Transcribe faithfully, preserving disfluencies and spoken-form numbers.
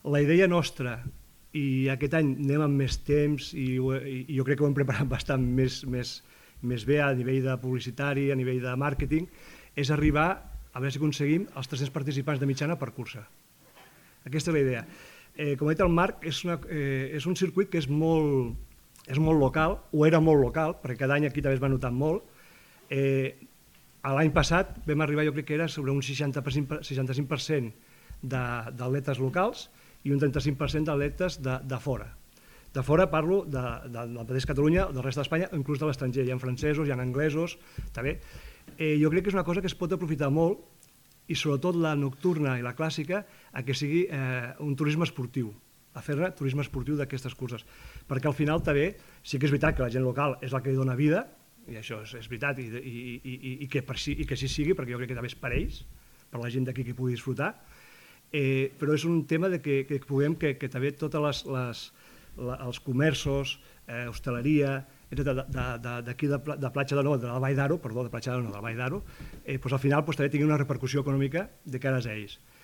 La idea nostra, i aquest any anem amb més temps i, i jo crec que ho hem preparat bastant més, més, més bé a nivell de publicitari, a nivell de màrqueting, és arribar a veure si aconseguim els tres-cents participants de mitjana per cursa. Aquesta és la idea. Eh, com ha dit el Marc, és, una, eh, és un circuit que és molt, és molt local, o era molt local, perquè cada any aquí també es va notar molt. Eh, L'any passat vam arribar, jo crec que era sobre un seixanta-cinc per cent d'atletes locals i un trenta-cinc per cent d'atletes de, de fora. De fora parlo de, de, del mateix Catalunya, del rest d'Espanya, inclús de l'estranger. Hi ha francesos, hi ha anglesos, també. Eh, jo crec que és una cosa que es pot aprofitar molt, i sobretot la nocturna i la clàssica, a que sigui eh, un turisme esportiu, a fer-ne turisme esportiu d'aquestes curses. Perquè al final també, sí que és veritat que la gent local és la que li dona vida, i això és, és veritat, i, i, i, i, que per, i que així sigui, perquè jo crec que també és per ells, per la gent d'aquí que pugui disfrutar, eh, però és un tema de que, que puguem que, que també tots els comerços, eh, hostaleria, d'aquí de, de, de Platja de Nou, de la Vall d'Aro, perdó, de Platja de Nou, de la Vall d'Aro, eh, doncs al final doncs, també tinguin una repercussió econòmica de cares a ells.